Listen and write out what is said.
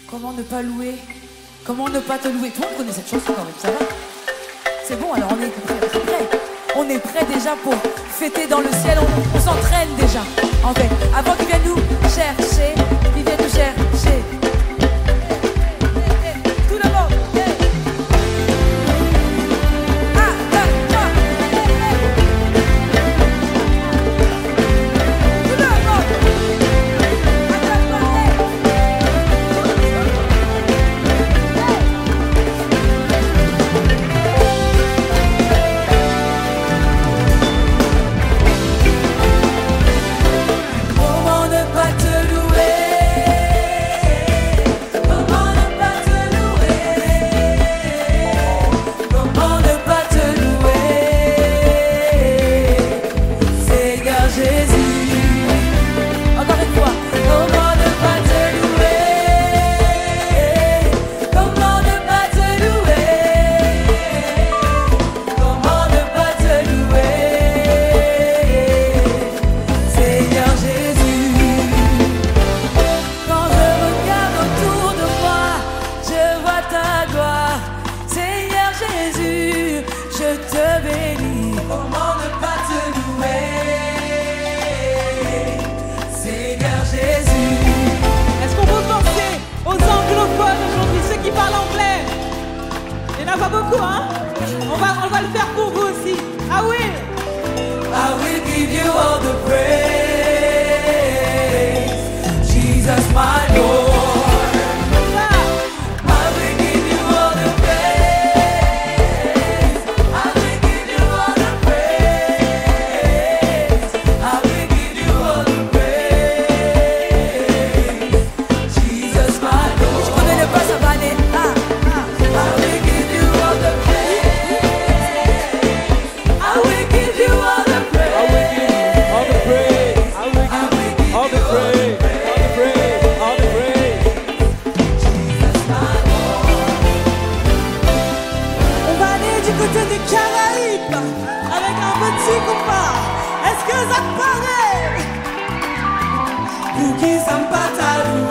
Comment ne pas louer? Comment ne pas te louer? Tout le monde connaît cette chanson quand même, ça va? C'est bon, alors on est prêt. On est prêt déjà pour fêter dans le ciel. On s'entraîne déjà, en fait. Avant qu'ils viennent nous chercher, qu'ils viennent nous chercher. Tout le monde. Pas beaucoup, hein? On va le faire pour vous aussi. I will give you all the praise, Jesus my Lord. Avec un petit compas, est-ce que ça te paraît? Pour qui ça me pas